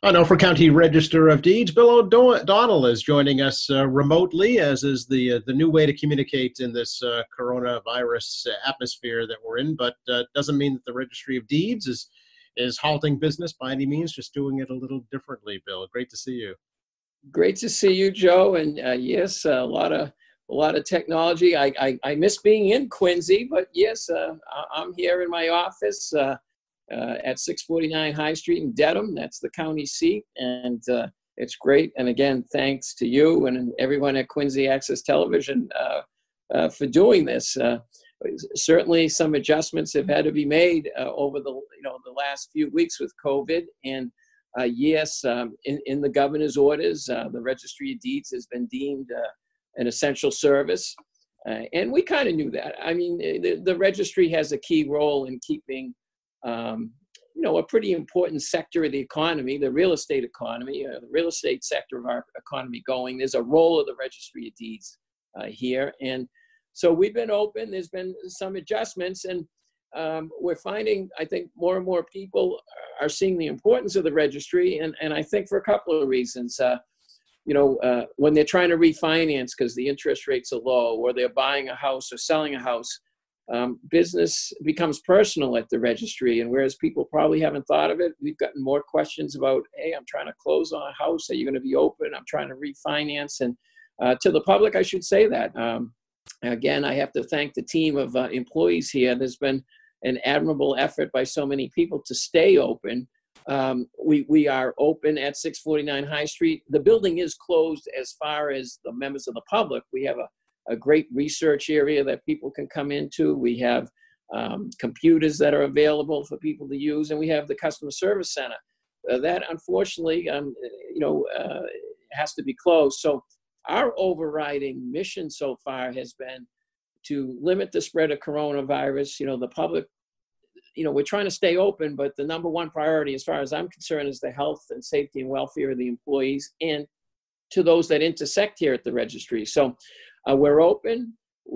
Norfolk County Register of Deeds, Bill O'Donnell is joining us remotely, as is the new way to communicate in this coronavirus atmosphere that we're in. But doesn't mean that the Registry of Deeds is halting business by any means. Just doing it a little differently. Bill, great to see you. Great to see you, Joe. And yes, a lot of technology. I miss being in Quincy, but yes, I'm here in my office. At 649 High Street in Dedham. That's the county seat, and it's great. And again, thanks to you and everyone at Quincy Access Television for doing this. Certainly, some adjustments have had to be made over the last few weeks with COVID. And yes, in the governor's orders, the Registry of Deeds has been deemed an essential service, and we kind of knew that. I mean, the registry has a key role in keeping a pretty important sector of the economy, the real estate economy, the real estate sector of our economy going. There's a role of the Registry of Deeds here. And so we've been open. There's been some adjustments, and we're finding, I think, more and more people are seeing the importance of the registry. And I think for a couple of reasons. When they're trying to refinance because the interest rates are low, or they're buying a house or selling a house, business becomes personal at the registry. And whereas people probably haven't thought of it, we've gotten more questions about, hey, I'm trying to close on a house. Are you going to be open? I'm trying to refinance. And to the public, I should say that. Again, I have to thank the team of employees here. There's been an admirable effort by so many people to stay open. We are open at 649 High Street. The building is closed as far as the members of the public. We have a great research area that people can come into. We have computers that are available for people to use, and we have the customer service center. That unfortunately, has to be closed. So our overriding mission so far has been to limit the spread of coronavirus. The public, we're trying to stay open, but the number one priority, as far as I'm concerned, is the health and safety and welfare of the employees and to those that intersect here at the registry. So we're open.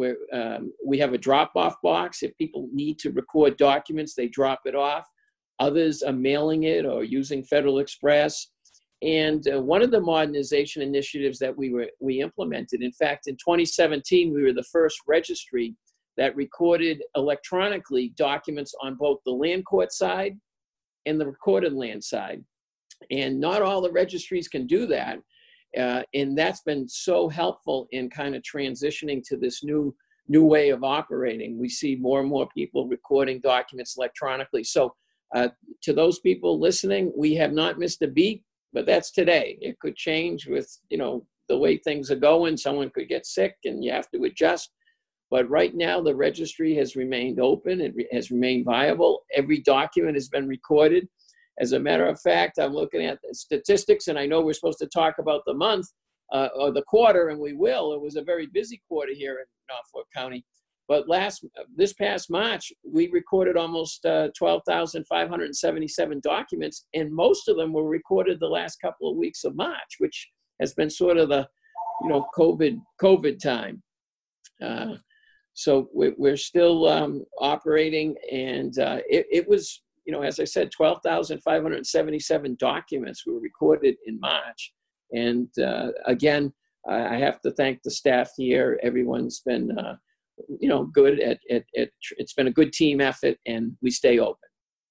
We have a drop-off box. If people need to record documents, they drop it off. Others are mailing it or using Federal Express. And one of the modernization initiatives that we implemented, in fact, in 2017, we were the first registry that recorded electronically documents on both the land court side and the recorded land side. And not all the registries can do that. And that's been so helpful in kind of transitioning to this new way of operating. We see more and more people recording documents electronically. So to those people listening, we have not missed a beat, but that's today. It could change with, the way things are going. Someone could get sick and you have to adjust. But right now, the registry has remained open. It has remained viable. Every document has been recorded. As a matter of fact, I'm looking at the statistics, and I know we're supposed to talk about the month or the quarter, and we will. It was a very busy quarter here in Norfolk County. But this past March, we recorded almost 12,577 documents, and most of them were recorded the last couple of weeks of March, which has been sort of the, COVID time. So we're still operating, and it was, as I said, 12,577 documents were recorded in March. And again, I have to thank the staff here. Everyone's been, good at it's been a good team effort, and we stay open.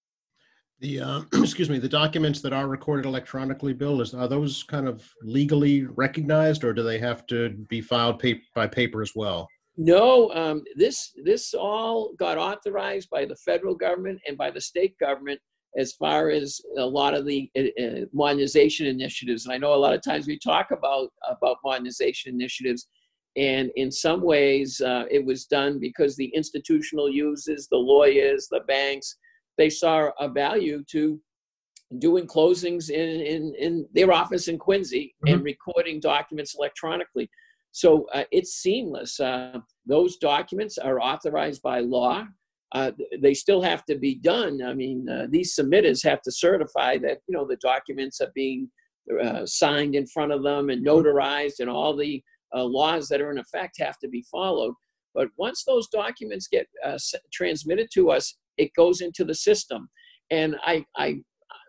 The documents that are recorded electronically, Bill, are those kind of legally recognized, or do they have to be filed by paper as well? No, this all got authorized by the federal government and by the state government as far as a lot of the modernization initiatives. And I know a lot of times we talk about modernization initiatives, and in some ways it was done because the institutional users, the lawyers, the banks, they saw a value to doing closings in their office in Quincy and recording documents electronically. So it's seamless. Those documents are authorized by law. They still have to be done. I mean, these submitters have to certify that, the documents are being signed in front of them and notarized, and all the laws that are in effect have to be followed. But once those documents get transmitted to us, it goes into the system. And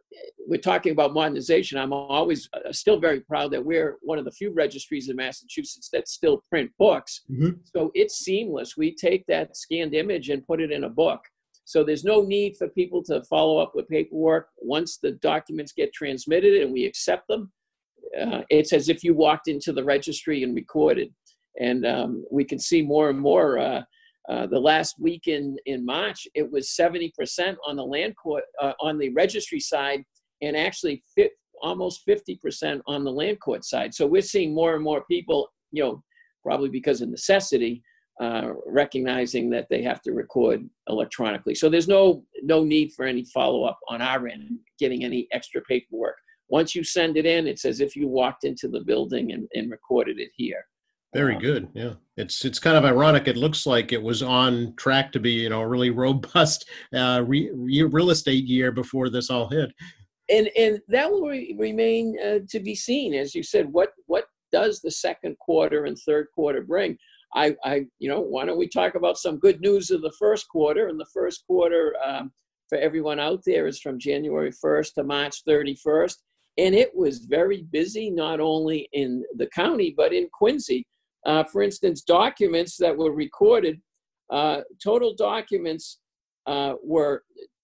we're talking about modernization. I'm always still very proud that we're one of the few registries in Massachusetts that still print books. Mm-hmm. So it's seamless. We take that scanned image and put it in a book. So there's no need for people to follow up with paperwork. Once the documents get transmitted and we accept them, it's as if you walked into the registry and recorded. And we can see more and more. The last week in March, it was 70% on the land court, on the registry side, and actually almost 50% on the land court side. So we're seeing more and more people, probably because of necessity, recognizing that they have to record electronically. So there's no need for any follow-up on our end, getting any extra paperwork. Once you send it in, it's as if you walked into the building and recorded it here. Very good. Yeah. It's kind of ironic. It looks like it was on track to be, a really robust real estate year before this all hit. And that will remain to be seen. As you said, what does the second quarter and third quarter bring? Why don't we talk about some good news of the first quarter? And the first quarter for everyone out there is from January 1st to March 31st. And it was very busy, not only in the county, but in Quincy. For instance, documents that were recorded, total documents were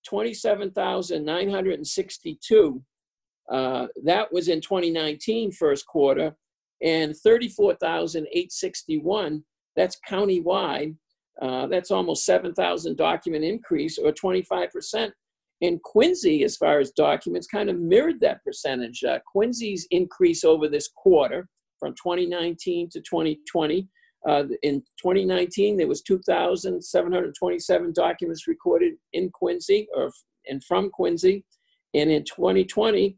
27,962. That was in 2019 first quarter, and 34,861. That's countywide. That's almost 7,000 document increase, or 25%. And Quincy, as far as documents, kind of mirrored that percentage. Quincy's increase over this quarter from 2019 to 2020. In 2019, there was 2,727 documents recorded in Quincy and from Quincy. And in 2020,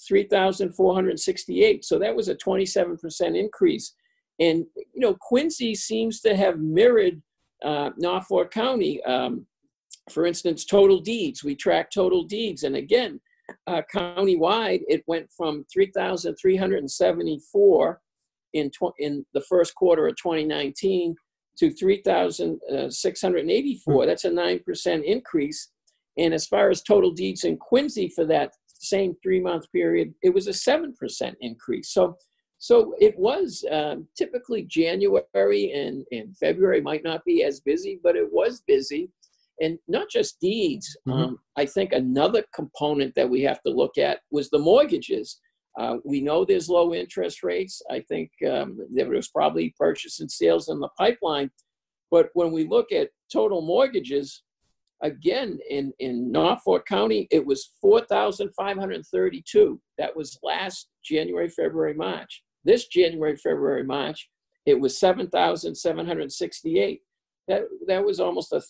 3,468. So that was a 27% increase. And, Quincy seems to have mirrored Norfolk County. For instance, total deeds. We track total deeds. And again, countywide, it went from 3,374 in the first quarter of 2019 to 3,684. That's a 9% increase. And as far as total deeds in Quincy for that same 3-month period, it was a 7% increase. So it was typically January and February might not be as busy, but it was busy. And not just deeds. Mm-hmm. I think another component that we have to look at was the mortgages. We know there's low interest rates. I think there was probably purchase and sales in the pipeline. But when we look at total mortgages, again, in Norfolk County, it was 4,532. That was last January, February, March. This January, February, March, it was 7,768. That was almost a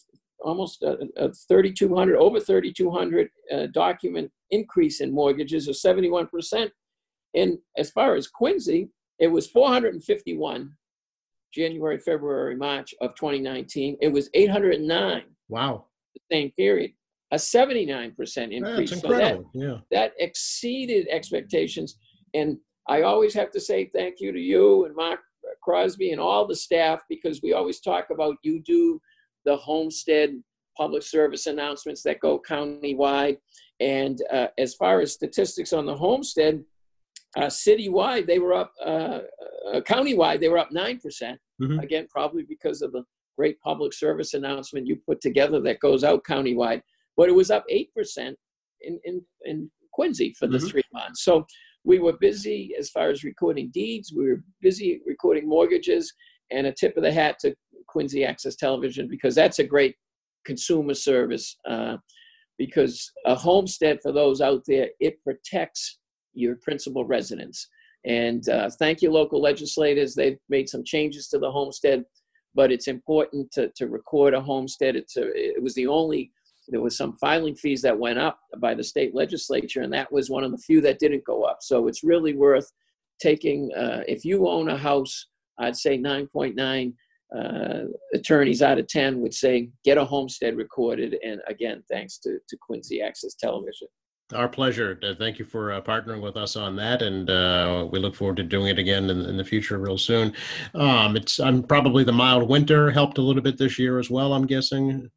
3,200, over 3,200 document increase in mortgages of 71%. And as far as Quincy, it was 451 January, February, March of 2019. It was 809. Wow. The same period, a 79% increase. That's incredible. So that exceeded expectations. And I always have to say thank you to you and Mark Crosby and all the staff, because we always talk about you do the homestead public service announcements that go countywide. And as far as statistics on the homestead, citywide, they were up, countywide, they were up 9%. Mm-hmm. Again, probably because of the great public service announcement you put together that goes out countywide. But it was up 8% in Quincy for the 3 months. So we were busy as far as recording deeds. We were busy recording mortgages, and a tip of the hat to Quincy Access Television, because that's a great consumer service, because a homestead, for those out there, it protects your principal residents. And thank you, local legislators. They've made some changes to the homestead, but it's important to record a homestead. There was some filing fees that went up by the state legislature, and that was one of the few that didn't go up. So it's really worth taking, if you own a house, I'd say 9.9 attorneys out of 10 would say, get a homestead recorded. And again, thanks to Quincy Access Television. Our pleasure. Thank you for partnering with us on that, and we look forward to doing it again in the future real soon. It's probably the mild winter helped a little bit this year as well, I'm guessing.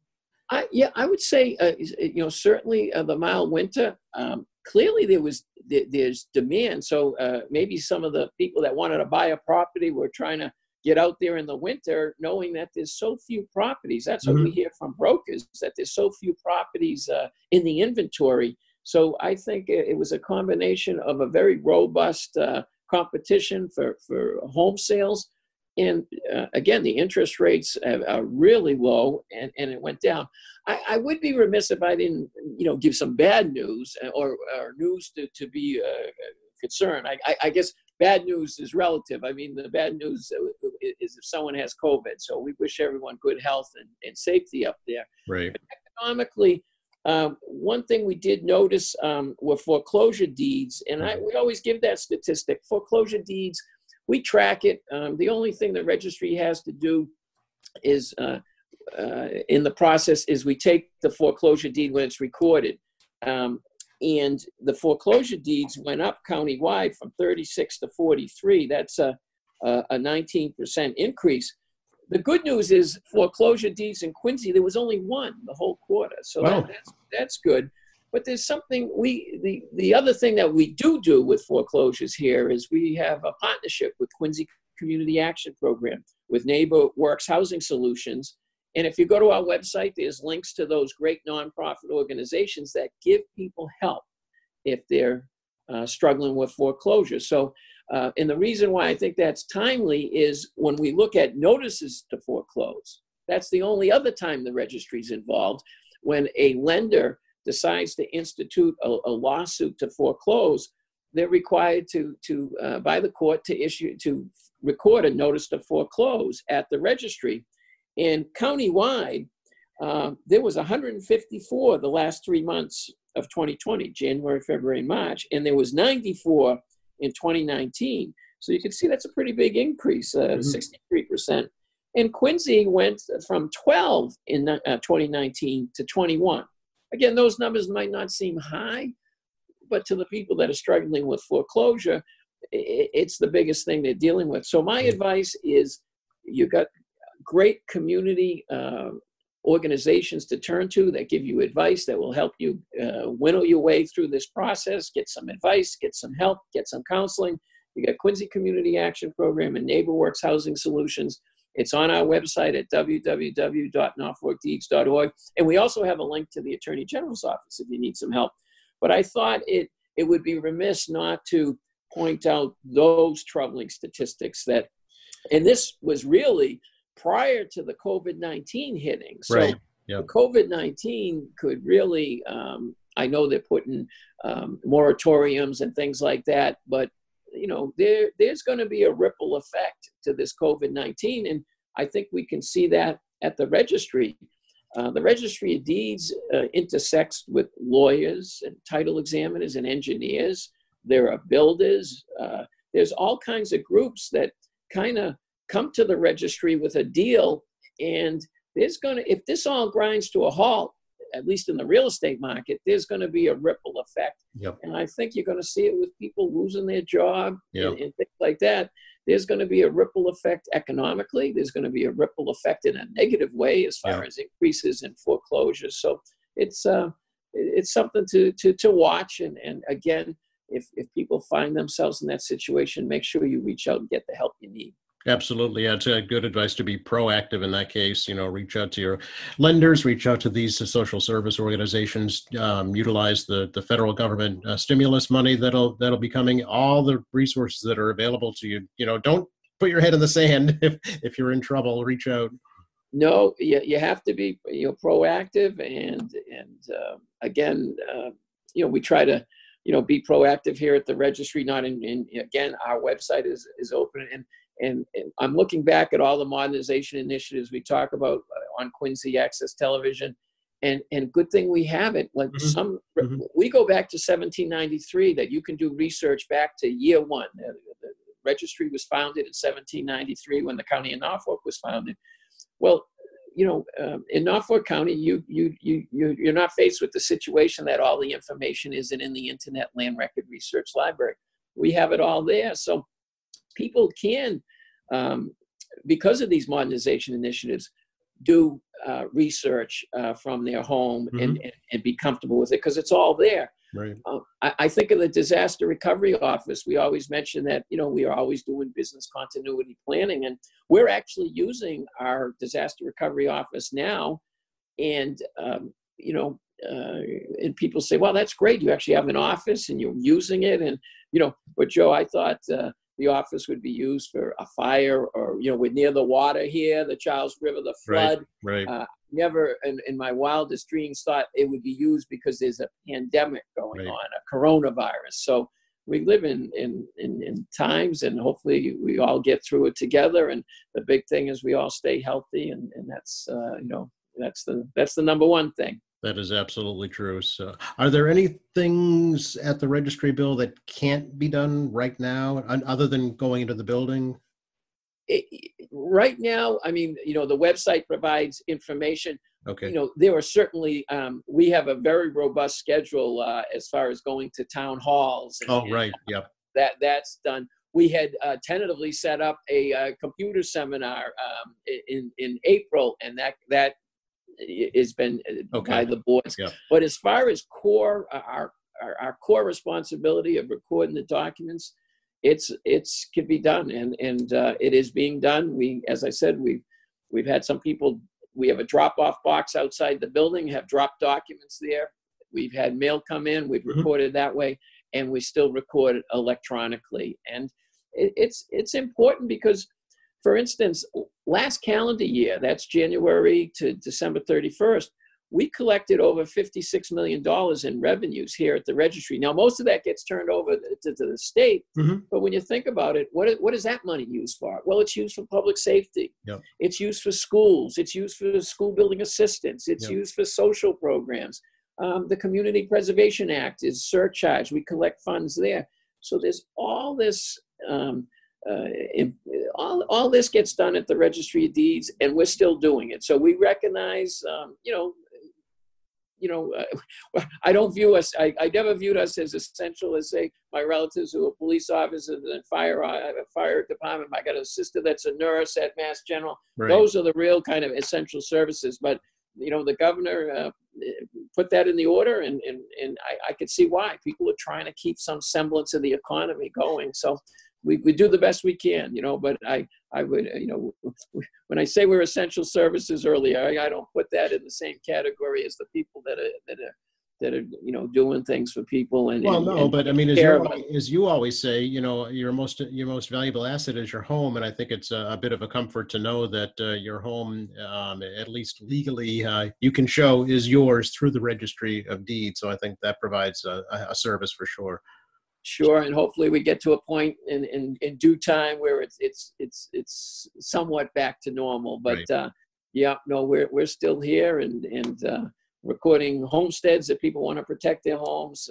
Yeah, I would say, certainly the mild winter. Clearly, there's demand. So maybe some of the people that wanted to buy a property were trying to get out there in the winter, knowing that there's so few properties. That's what we hear from brokers, that there's so few properties in the inventory. So I think it was a combination of a very robust competition for home sales. And again, the interest rates are really low, and it went down. I would be remiss if I didn't, give some bad news or news to be concerned. I guess bad news is relative. I mean, the bad news is if someone has COVID. So we wish everyone good health and safety up there. Right. But economically, one thing we did notice were foreclosure deeds, and we always give that statistic. Foreclosure deeds, we track it. The only thing the registry has to do is, in the process, is we take the foreclosure deed when it's recorded. And the foreclosure deeds went up countywide from 36 to 43. That's a 19% increase. The good news is foreclosure deeds in Quincy, there was only one the whole quarter. So wow. that's good. But there's something the other thing that we do with foreclosures here is we have a partnership with Quincy Community Action Program with NeighborWorks Housing Solutions. And if you go to our website, there's links to those great nonprofit organizations that give people help if they're struggling with foreclosure. So, and the reason why I think that's timely is when we look at notices to foreclose, that's the only other time the registry is involved. When a lender decides to institute a lawsuit to foreclose, they're required by the court to record a notice to foreclose at the registry. And countywide, there was 154 the last 3 months of 2020, January, February, March, and there was 94 in 2019. So you can see that's a pretty big increase, 63%. And Quincy went from 12 in 2019 to 21. Again, those numbers might not seem high, but to the people that are struggling with foreclosure, it's the biggest thing they're dealing with. So my advice is you got great community organizations to turn to that give you advice that will help you winnow your way through this process, get some advice, get some help, get some counseling. You got Quincy Community Action Program and NeighborWorks Housing Solutions. It's on our website at www.norfolkdeeds.org. And we also have a link to the Attorney General's office if you need some help. But I thought it would be remiss not to point out those troubling statistics that, and this was really prior to the COVID-19 hitting. So right. Yep. COVID-19 could really, I know they're putting moratoriums and things like that, but there's going to be a ripple effect to this COVID-19. And I think we can see that at the registry. The Registry of Deeds intersects with lawyers and title examiners and engineers. There are builders. There's all kinds of groups that kind of come to the registry with a deal. And if this all grinds to a halt, at least in the real estate market, there's going to be a ripple effect. Yep. And I think you're going to see it with people losing their job yep. and things like that. There's going to be a ripple effect economically. There's going to be a ripple effect in a negative way as far as increases in foreclosures. So it's something to watch. And again, if people find themselves in that situation, make sure you reach out and get the help you need. Absolutely. Yeah, it's good advice to be proactive in that case. Reach out to your lenders, reach out to these social service organizations, utilize the federal government stimulus money that'll be coming, all the resources that are available to you. Don't put your head in the sand if you're in trouble, reach out. No, you have to be proactive. And again, we try to, be proactive here at the registry, not again, our website is open. And I'm looking back at all the modernization initiatives we talk about on Quincy Access Television, and good thing we have it. Like we go back to 1793, that you can do research back to year one. The registry was founded in 1793 when the county of Norfolk was founded. Well, in Norfolk County, you're not faced with the situation that all the information isn't in the Internet Land Record Research Library. We have it all there. So people can, because of these modernization initiatives, do research from their home and be comfortable with it, because it's all there. Right. I think of the disaster recovery office. We always mention that, we are always doing business continuity planning, and we're actually using our disaster recovery office now. And, and people say, well, that's great. You actually have an office and you're using it. And, but Joe, I thought the office would be used for a fire, or, we're near the water here, the Charles River, the flood. Right. Never in my wildest dreams thought it would be used because there's a pandemic going on, a coronavirus. So we live in times, and hopefully we all get through it together. And the big thing is we all stay healthy, and that's that's the number one thing. That is absolutely true. So, are there any things at the registry, Bill, that can't be done right now, other than going into the building? Right now, I mean, the website provides information. Okay. There are certainly, we have a very robust schedule as far as going to town halls. Right. Yep. That's done. We had tentatively set up a computer seminar in April, and that has been by the boards. Yep. But as far as our core responsibility of recording the documents, it's can be done, and it is being done. As I said, we've had some people. We have a drop-off box outside the building, have dropped documents there. We've had mail come in. We've recorded that way, and we still record electronically. And it's important because, for instance, last calendar year, that's January to December 31st, we collected over $56 million in revenues here at the registry. Now, most of that gets turned over to the state, but when you think about it, what is that money used for? Well, it's used for public safety. Yep. It's used for schools. It's used for school building assistance. It's used for social programs. The Community Preservation Act is surcharge. We collect funds there. So there's all this, all this gets done at the Registry of Deeds, and we're still doing it. So we recognize, I don't view us, I never viewed us as essential as, say, my relatives who are police officers and fire department. I got a sister that's a nurse at Mass General. Right. Those are the real kind of essential services. But, the governor put that in the order, and I could see why. People are trying to keep some semblance of the economy going. So we do the best we can, but I would, when I say we're essential services earlier, I don't put that in the same category as the people that are doing things for people. But I mean, as you always say, your most valuable asset is your home, and I think it's a bit of a comfort to know that your home, at least legally, you can show is yours through the Registry of Deeds. So I think that provides a service for sure. Sure, and hopefully we get to a point in due time where it's somewhat back to normal. But right. We're still here and recording homesteads that people want to protect their homes.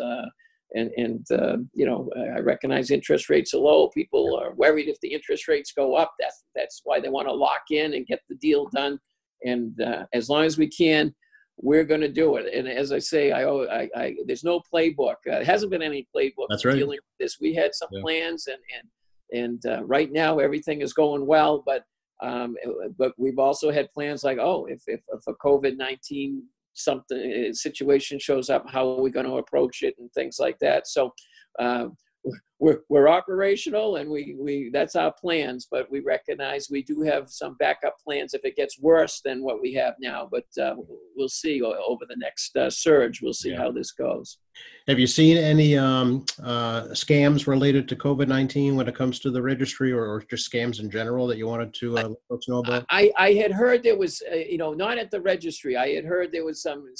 I recognize interest rates are low. People are worried if the interest rates go up. That's why they want to lock in and get the deal done. And as long as we can, we're going to do it. And as I say, there's no playbook. There hasn't been any playbook dealing with this. We had some plans, and right now everything is going well. But we've also had plans like, if a COVID-19 situation shows up, how are we going to approach it and things like that. So we're operational, and we that's our plans, but we recognize we do have some backup plans if it gets worse than what we have now. But we'll see over the next surge. We'll see how this goes. Have you seen any scams related to COVID-19 when it comes to the registry, or just scams in general that you wanted to let folks know about? I had heard there was, not at the registry. I had heard there was some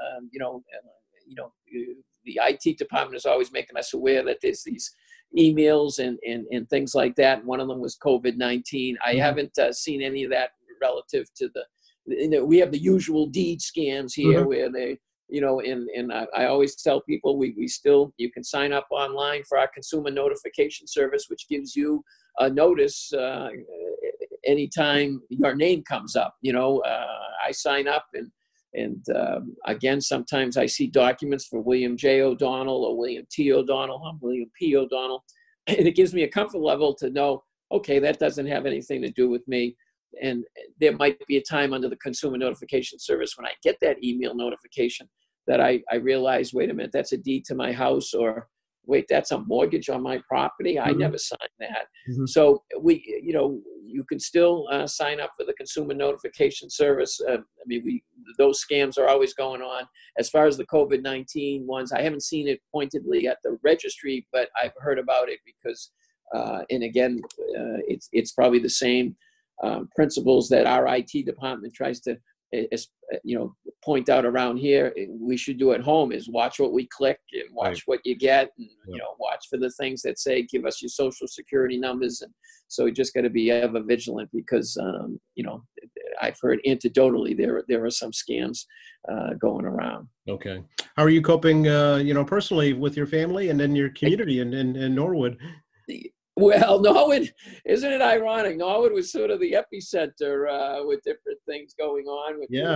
the IT department is always making us aware that there's these emails and things like that. One of them was COVID-19. I haven't seen any of that relative to we have the usual deed scams here where they, and I always tell people we still, you can sign up online for our consumer notification service, which gives you a notice anytime your name comes up. I sign up and again, sometimes I see documents for William J. O'Donnell or William T. O'Donnell. I'm William P. O'Donnell. And it gives me a comfort level to know, okay, that doesn't have anything to do with me. and there might be a time under the Consumer Notification Service when I get that email notification that I realize, wait a minute, that's a deed to my house, or wait, that's a mortgage on my property. I never signed that. So you can still sign up for the Consumer Notification Service. I mean, those scams are always going on. As far as the COVID-19 ones, I haven't seen it pointedly at the registry, but I've heard about it because, and again, it's probably the same principles that our IT department tries to, point out around here. We should do at home is watch what we click and watch what you get, and watch for the things that say give us your social security numbers. And so we just got to be ever vigilant because I've heard anecdotally there are some scams going around. Okay, how are you coping personally with your family and then your community in Norwood? Well, Norwood, isn't it ironic? Norwood was sort of the epicenter with different things going on.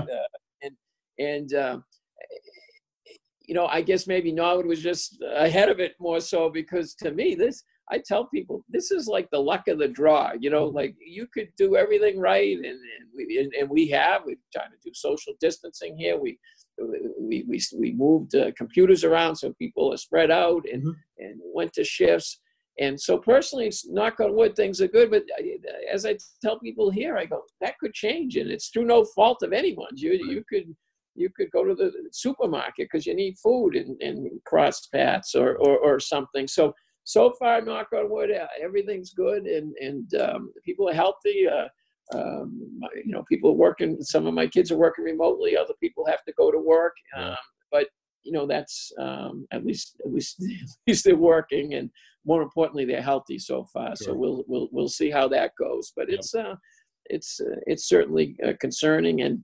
I guess maybe Norwood was just ahead of it more so because to me, I tell people, this is like the luck of the draw. Like you could do everything right, and we're trying to do social distancing here. We moved computers around so people are spread out and went to shifts. And so personally, knock on wood, things are good. But as I tell people here, I go, that could change. And it's through no fault of anyone's. You could go to the supermarket because you need food and cross paths or something. So far, knock on wood, everything's good. And people are healthy. People are working. Some of my kids are working remotely. Other people have to go to work. But that's at least they're working, and more importantly, they're healthy so far. Sure. So we'll see how that goes. But it's certainly concerning, and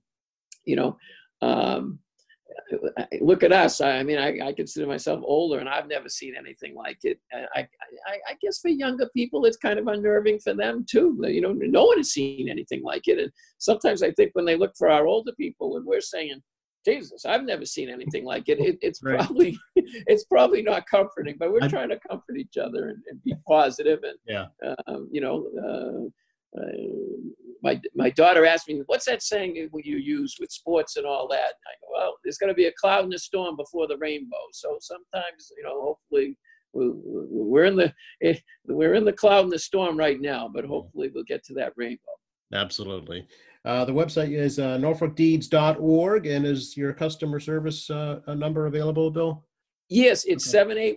look at us. I mean, I consider myself older, and I've never seen anything like it. I guess for younger people, it's kind of unnerving for them too. No one has seen anything like it, and sometimes I think when they look for our older people, and we're saying, Jesus, I've never seen anything like it. It's right. It's probably not comforting, but we're trying to comfort each other and be positive. And my daughter asked me, "What's that saying you use with sports and all that?" I go, "Well, there's going to be a cloud and a storm before the rainbow. So sometimes, hopefully, we're in the cloud and the storm right now, but hopefully we'll get to that rainbow." Absolutely. The website is norfolkdeeds.org, and is your customer service number available, Bill? Yes, it's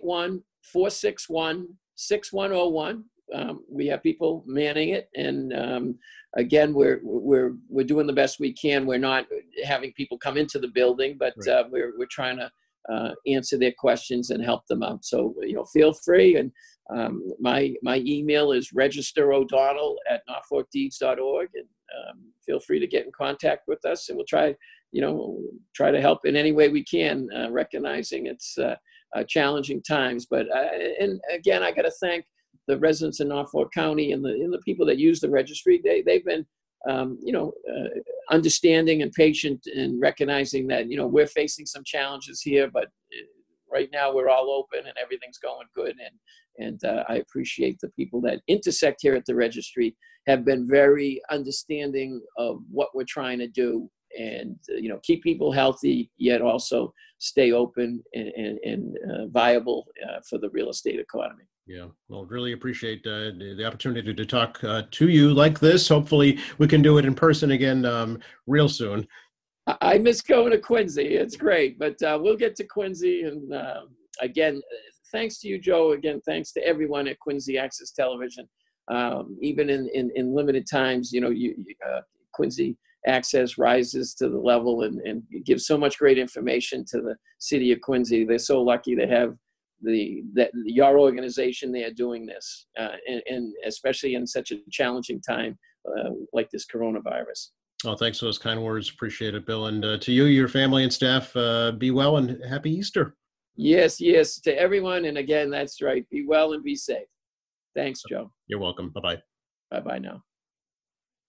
781-461-6101. We have people manning it, and again, we're doing the best we can. We're not having people come into the building, but we're trying to answer their questions and help them out. So feel free, and my email is registerodonnell@norfolkdeeds.org, and feel free to get in contact with us, and we'll try to help in any way we can, recognizing it's challenging times. But and again, I got to thank the residents in Norfolk County and the people that use the registry. They've been understanding and patient, and recognizing that we're facing some challenges here, but right now we're all open and everything's going good. And I appreciate the people that intersect here at the registry have been very understanding of what we're trying to do, and keep people healthy, yet also stay open and viable for the real estate economy. Yeah, well, really appreciate the opportunity to talk to you like this. Hopefully we can do it in person again real soon. I miss going to Quincy. It's great, but we'll get to Quincy. And again, thanks to you, Joe. Again, thanks to everyone at Quincy Access Television. Even in limited times, Quincy Access rises to the level and gives so much great information to the city of Quincy. They're so lucky to have your organization there doing this, and especially in such a challenging time like this coronavirus. Oh, thanks for those kind words. Appreciate it, Bill. And to you, your family and staff, be well and happy Easter. Yes, to everyone. And again, that's right. Be well and be safe. Thanks, Joe. You're welcome. Bye-bye. Bye-bye now.